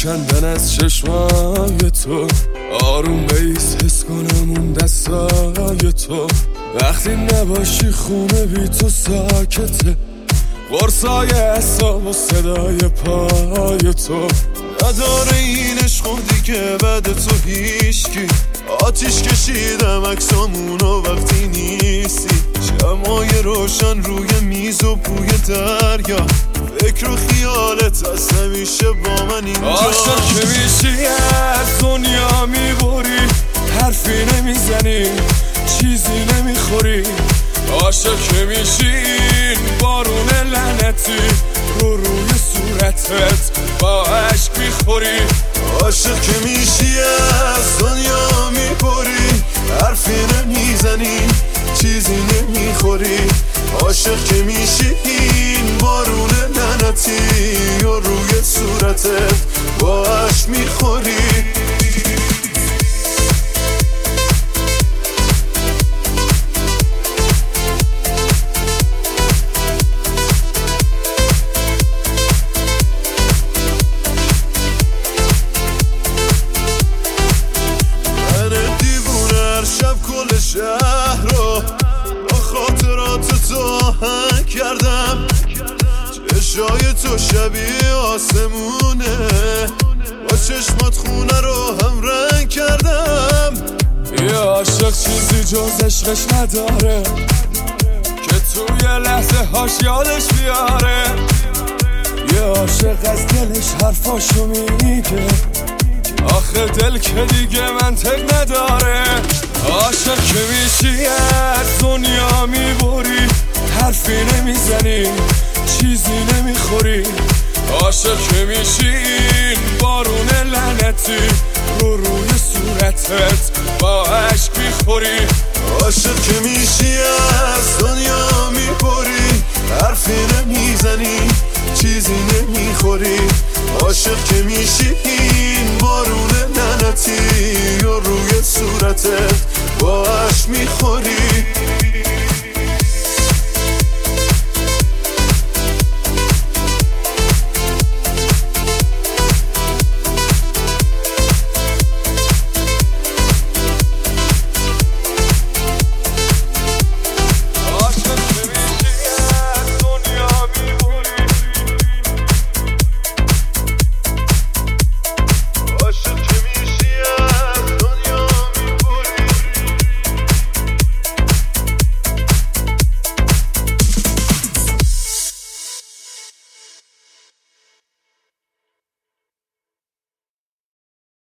کندن از چشمای تو، آروم بیس حس کنم اون دستای تو. وقتی نباشی خونه بی تو ساکته، قرصای اعصاب و صدای پای تو. نداره این عشق دیگه بعد تو هیچکی. آتیش کشیدم عکسامونو وقتی نیستی، شمای روشن روی میز و بوی دریا، فکر و خیالت از همیشه با من اینجا. عاشق که میشی از دنیا میبری، حرفی نمیزنی چیزی نمیخوری. عاشق که میشی بارون لعنتی رو روی صورتت با عشق میخوری. عاشق که میشی از دنیا میبری، حرفی نمیزنی چیزی نمیخوری. عاشق که میشی این بارون لعنتی رو روی صورتت با عشق میخوری. کل شهر رو با خاطرات تو آهنگ کردم، چشای تو شبیه آسمونه، با چشمات خونه رو هم رنگ کردم. یه عاشق چیزی جز عشقش نداره که توی لحظه هاش یادش بیاره. یه عاشق از دلش حرفاشو میگه، آخه دل که دیگه منطق نداره. عاشق که میشی از دنیا میبری، حرفی نمیزنی چیزی نمیخوری. عاشق که میشی این بارون لعنتی رو روی صورتت با عشق میخوری. عاشق که میشی از دنیا میبری، حرفی نمیزنی چیزی نمیخوری. عاشق که میشی این بارون لعنتی رو روی صورتت با عشق میخوری.